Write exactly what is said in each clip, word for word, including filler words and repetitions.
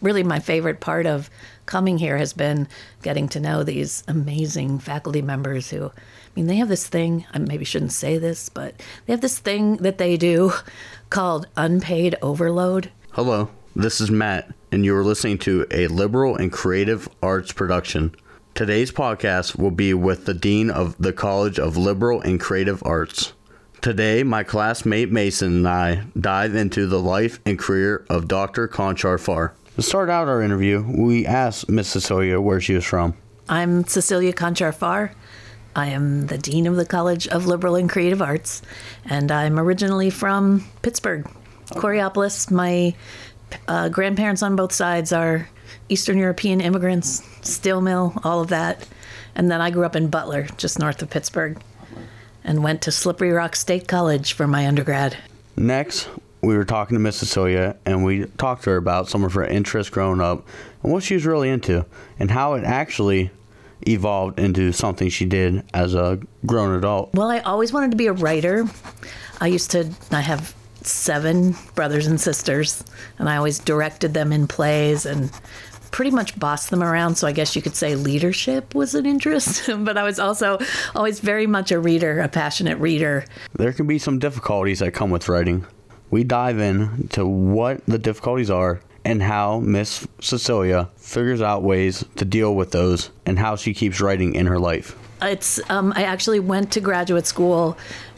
really my favorite part of coming here has been getting to know these amazing faculty members who, I mean, they have this thing, I maybe shouldn't say this, but they have this thing that they do called unpaid overload. Hello, this is Matt, and you are listening to a liberal and creative arts production. Today's podcast will be with the Dean of the College of Liberal and Creative Arts. Today, my classmate Mason and I dive into the life and career of Doctor Conchar Farr. To start out our interview, we asked Miss Cecilia where she was from. I'm Cecilia Conchar Farr. I am the Dean of the College of Liberal and Creative Arts, and I'm originally from Pittsburgh, Coraopolis. My uh, grandparents on both sides are Eastern European immigrants, steel mill, all of that. And then I grew up in Butler, just north of Pittsburgh, and went to Slippery Rock State College for my undergrad. Next, we were talking to Miss Cecilia, and we talked to her about some of her interests growing up and what she was really into and how it actually evolved into something she did as a grown adult. Well, I always wanted to be a writer. I used to, I have seven brothers and sisters, and I always directed them in plays and pretty much bossed them around, so I guess you could say leadership was an interest, but I was also always very much a reader, a passionate reader. There can be some difficulties that come with writing. We dive in to what the difficulties are and how Miss Cecilia figures out ways to deal with those and how she keeps writing in her life. It's um, I actually went to graduate school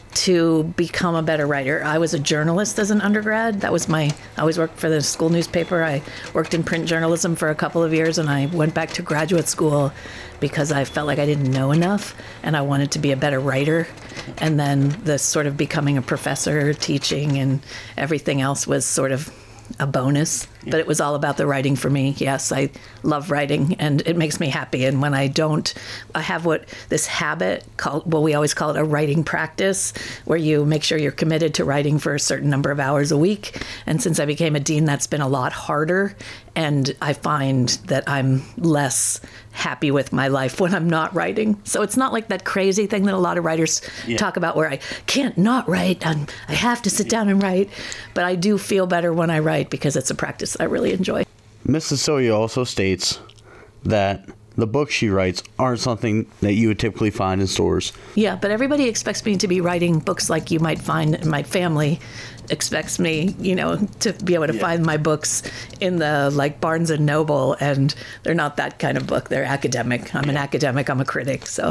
to become a better writer. I was a journalist as an undergrad. That was my, I always worked for the school newspaper. I worked in print journalism for a couple of years, and I went back to graduate school because I felt like I didn't know enough and I wanted to be a better writer. And then the sort of becoming a professor, teaching, and everything else was sort of a bonus, but it was all about the writing for me. Yes, I love writing, and it makes me happy. And when I don't, I have what this habit called, well, we always call it a writing practice, where you make sure you're committed to writing for a certain number of hours a week. And since I became a dean, that's been a lot harder. And I find that I'm less happy with my life when I'm not writing. So it's not like that crazy thing that a lot of writers yeah. talk about where I can't not write. I'm, I have to sit down and write. But I do feel better when I write because it's a practice I really enjoy. Miss Cecilia also states that the books she writes aren't something that you would typically find in stores. Yeah, but everybody expects me to be writing books like you might find in my family expects me, you know, to be able to yeah. find my books in the, like, Barnes and Noble, and they're not that kind of book. They're academic. I'm an academic. I'm a critic, so.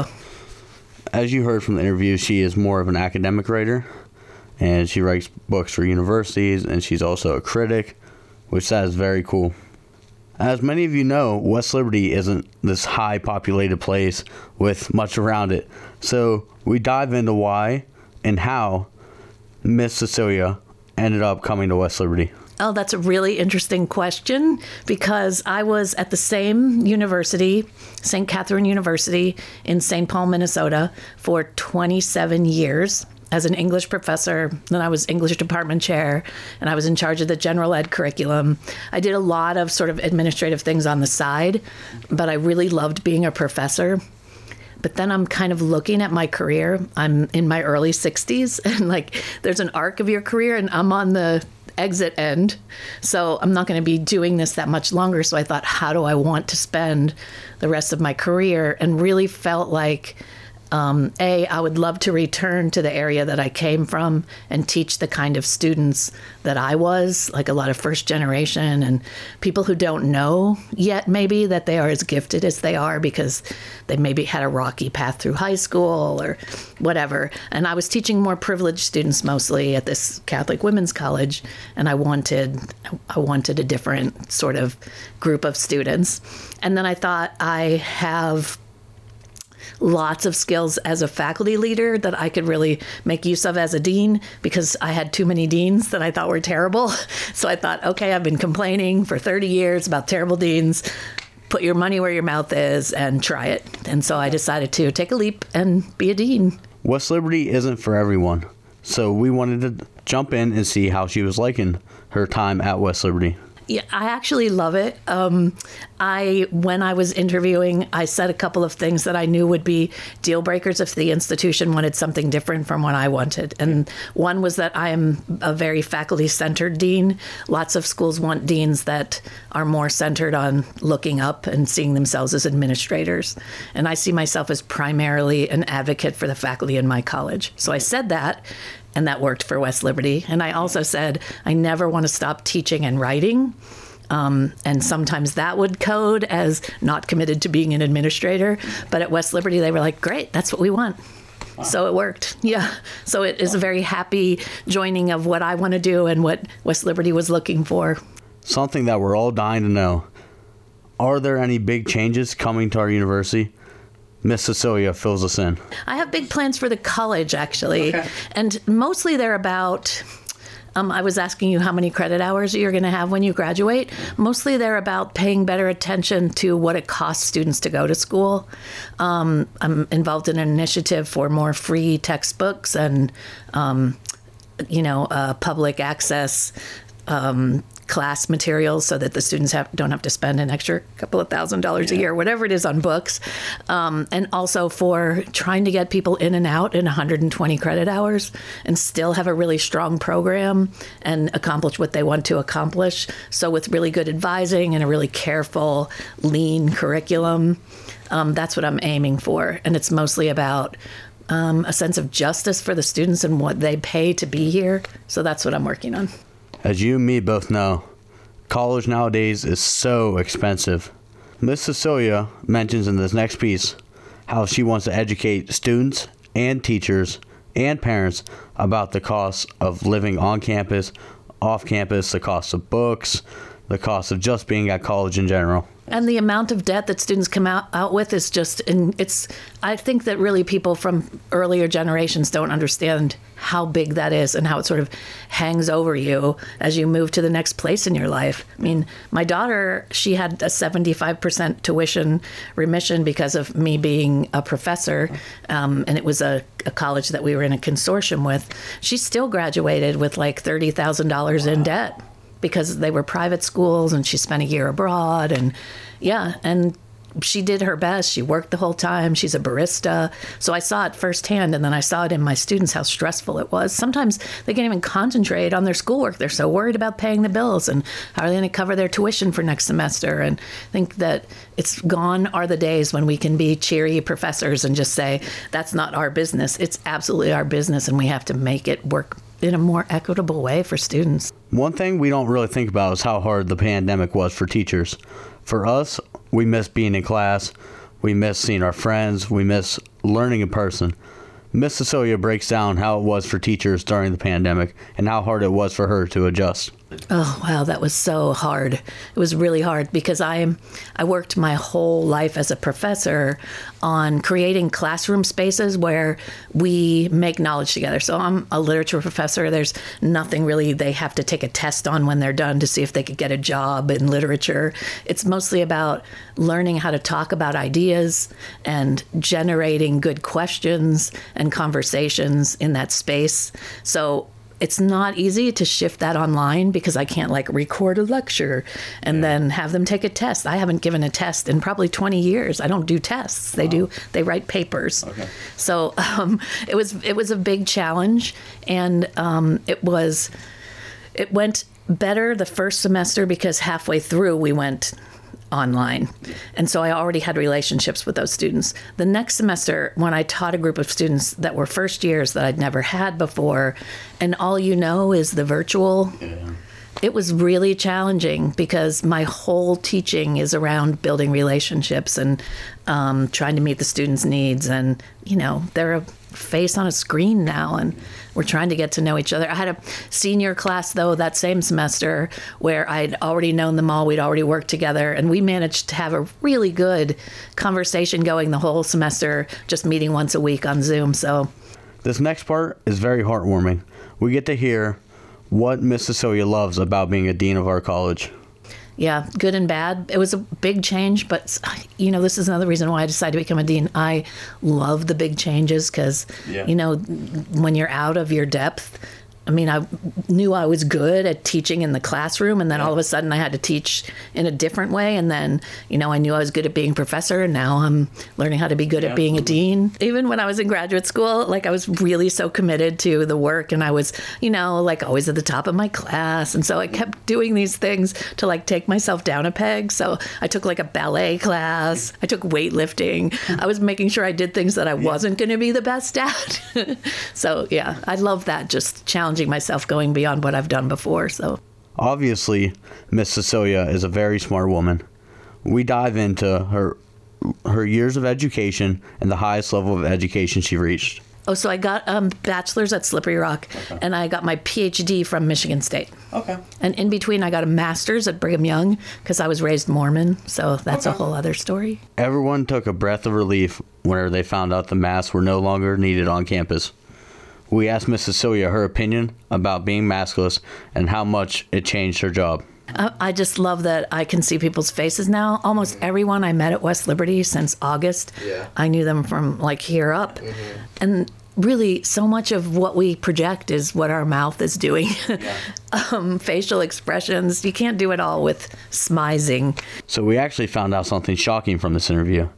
As you heard from the interview, she is more of an academic writer, and she writes books for universities, and she's also a critic, which that is very cool. As many of you know, West Liberty isn't this high populated place with much around it. So we dive into why and how Miss Cecilia ended up coming to West Liberty. Oh, that's a really interesting question, because I was at the same university, Saint Catherine University in Saint Paul, Minnesota, for twenty-seven years. As an English professor, then I was English department chair, and I was in charge of the general ed curriculum. I did a lot of sort of administrative things on the side, but I really loved being a professor. But then I'm kind of looking at my career. I'm in my early sixties, and like there's an arc of your career, and I'm on the exit end. So I'm not going to be doing this that much longer. So I thought, how do I want to spend the rest of my career? And really felt like Um, A, I would love to return to the area that I came from and teach the kind of students that I was, like a lot of first generation and people who don't know yet maybe that they are as gifted as they are because they maybe had a rocky path through high school or whatever. And I was teaching more privileged students mostly at this Catholic women's college, and I wanted I wanted a different sort of group of students. And then I thought, I have lots of skills as a faculty leader that I could really make use of as a dean, because I had too many deans that I thought were terrible. So I thought, okay, I've been complaining for thirty years about terrible deans. Put your money where your mouth is and try it. And so I decided to take a leap and be a dean. West Liberty isn't for everyone. So we wanted to jump in and see how she was liking her time at West Liberty. Yeah, I actually love it. Um, I when I was interviewing, I said a couple of things that I knew would be deal breakers if the institution wanted something different from what I wanted. And one was that I am a very faculty-centered dean. Lots of schools want deans that are more centered on looking up and seeing themselves as administrators. And I see myself as primarily an advocate for the faculty in my college. So I said that. And that worked for West Liberty. And I also said, I never want to stop teaching and writing. Um, and sometimes that would code as not committed to being an administrator. But at West Liberty, they were like, great, that's what we want. Wow. So it worked. Yeah. So it is a very happy joining of what I want to do and what West Liberty was looking for. Something that we're all dying to know. Are there any big changes coming to our university? Miss Cecilia fills us in. I have big plans for the college, actually. Okay. And mostly they're about, um, I was asking you how many credit hours you're going to have when you graduate. Mostly they're about paying better attention to what it costs students to go to school. Um, I'm involved in an initiative for more free textbooks and, um, you know, uh, public access um class materials so that the students have, don't have to spend an extra couple of thousand dollars yeah. a year, whatever it is on books. Um, and also for trying to get people in and out in one hundred twenty credit hours and still have a really strong program and accomplish what they want to accomplish. So with really good advising and a really careful, lean curriculum, um, that's what I'm aiming for. And it's mostly about um, a sense of justice for the students and what they pay to be here. So that's what I'm working on. As you and me both know, college nowadays is so expensive. Miss Cecilia mentions in this next piece how she wants to educate students and teachers and parents about the costs of living on campus, off campus, the cost of books, the cost of just being at college in general. And the amount of debt that students come out, out with is just, and it's, I think that really people from earlier generations don't understand how big that is and how it sort of hangs over you as you move to the next place in your life. I mean, my daughter, she had a seventy-five percent tuition remission because of me being a professor, um, and it was a, a college that we were in a consortium with. She still graduated with like thirty thousand dollars in debt, because they were private schools and she spent a year abroad and yeah, and she did her best. She worked the whole time. She's a barista. So I saw it firsthand, and then I saw it in my students how stressful it was. Sometimes they can't even concentrate on their schoolwork. They're so worried about paying the bills and how are they going to cover their tuition for next semester. And I think that it's gone are the days when we can be cheery professors and just say, that's not our business. It's absolutely our business, and we have to make it work in a more equitable way for students. One thing we don't really think about is how hard the pandemic was for teachers. For us, we miss being in class, we miss seeing our friends, we miss learning in person. Miss Cecilia breaks down how it was for teachers during the pandemic and how hard it was for her to adjust. Oh, wow, that was so hard. It was really hard because I am I worked my whole life as a professor on creating classroom spaces where we make knowledge together. So I'm a literature professor. There's nothing really they have to take a test on when they're done to see if they could get a job in literature. It's mostly about learning how to talk about ideas and generating good questions and conversations in that space. So it's not easy to shift that online because I can't like record a lecture and yeah. then have them take a test. I haven't given a test in probably twenty years. I don't do tests. They wow. do, they write papers. Okay. So um, it was, it was a big challenge, and um, it was, it went better the first semester because halfway through we went online. And so I already had relationships with those students. The next semester, when I taught a group of students that were first years that I'd never had before, and all you know is the virtual, yeah. it was really challenging because my whole teaching is around building relationships and um, trying to meet the students' needs. And, you know, they're a face on a screen now, and we're trying to get to know each other. I had a senior class, though, that same semester where I'd already known them all. We'd already worked together, and we managed to have a really good conversation going the whole semester, just meeting once a week on Zoom. So this next part is very heartwarming. We get to hear what Miss Cecilia loves about being a dean of our college. Yeah, good and bad. It was a big change, but, you know, this is another reason why I decided to become a dean. I love the big changes because, yeah. you know, when you're out of your depth, I mean, I knew I was good at teaching in the classroom, and then all of a sudden I had to teach in a different way. And then, you know, I knew I was good at being a professor, and now I'm learning how to be good yeah. at being a dean. Even when I was in graduate school, like I was really so committed to the work, and I was, you know, like always at the top of my class. And so I kept doing these things to like take myself down a peg. So I took like a ballet class, I took weightlifting. I was making sure I did things that I wasn't going to be the best at. So yeah, I love that, just challenging myself, going beyond what I've done before. So obviously, Miss Cecilia is a very smart woman. We dive into her her years of education and the highest level of education she reached. Oh, so I got a um, bachelor's at Slippery Rock, okay. and I got my P H D from Michigan State. Okay. And in between, I got a master's at Brigham Young because I was raised Mormon, so that's okay. a whole other story. Everyone took a breath of relief whenever they found out the masks were no longer needed on campus. We asked Miss Cecilia her opinion about being maskless and how much it changed her job. I just love that I can see people's faces now. Almost everyone I met at West Liberty since August, yeah. I knew them from like here up. Mm-hmm. And really, so much of what we project is what our mouth is doing. Yeah. um, facial expressions, you can't do it all with smizing. So we actually found out something shocking from this interview.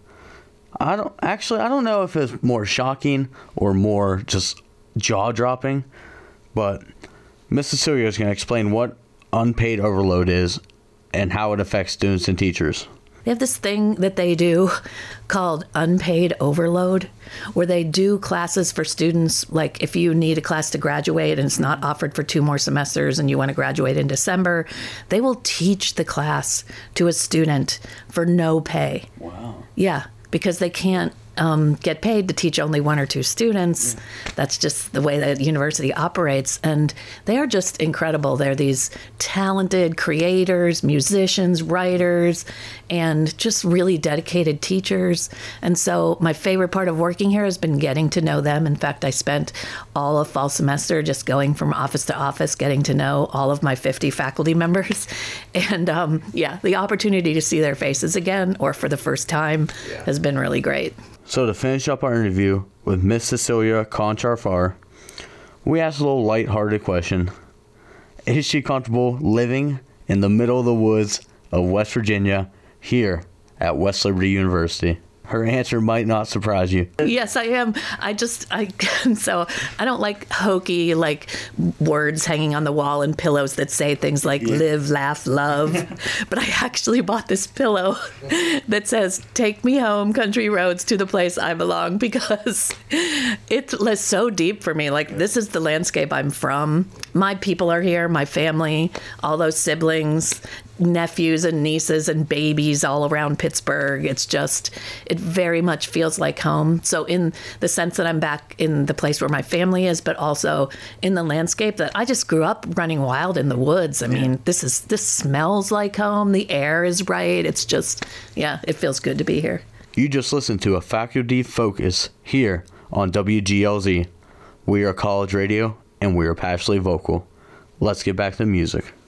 I don't actually, I don't know if it's more shocking or more just jaw-dropping, but Miss Cecilia is going to explain what unpaid overload is and how it affects students and teachers. They have this thing that they do called unpaid overload, where they do classes for students. Like if you need a class to graduate and it's not offered for two more semesters and you want to graduate in December, they will teach the class to a student for no pay. Wow. Yeah, because they can't Um, get paid to teach only one or two students. Yeah. That's just the way that university operates. And they are just incredible. They're these talented creators, musicians, writers, and just really dedicated teachers. And so my favorite part of working here has been getting to know them. In fact, I spent all of fall semester just going from office to office, getting to know all of my fifty faculty members. And um, yeah, the opportunity to see their faces again, or for the first time, yeah. has been really great. So to finish up our interview with Miss Cecilia Conchar-Farr, we asked a little lighthearted question. Is she comfortable living in the middle of the woods of West Virginia here at West Liberty University? Her answer might not surprise you. Yes, I am. I just, I, so I don't like hokey, like words hanging on the wall and pillows that say things like yeah. live, laugh, love. But I actually bought this pillow that says, take me home, country roads, to the place I belong, because it's so deep for me. Like, this is the landscape I'm from. My people are here, my family, all those siblings, nephews and nieces and babies all around Pittsburgh. It's just, it very much feels like home. So in the sense that I'm back in the place where my family is, but also in the landscape that I just grew up running wild in the woods. I mean, this is, this smells like home. The air is right. It's just, yeah, it feels good to be here. You just listened to a Faculty Focus here on W G L Z. We are college radio and we are passionately vocal. Let's get back to music.